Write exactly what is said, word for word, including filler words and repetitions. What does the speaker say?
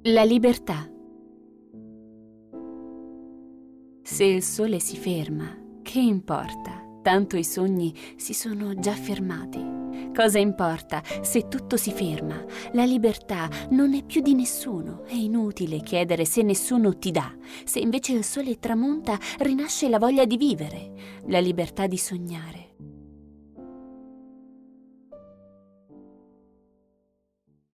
La libertà. Se il sole si ferma, che importa? Tanto i sogni si sono già fermati. Cosa importa se tutto si ferma? La libertà non è più di nessuno. È inutile chiedere se nessuno ti dà. Se invece il sole tramonta, rinasce la voglia di vivere, la libertà di sognare.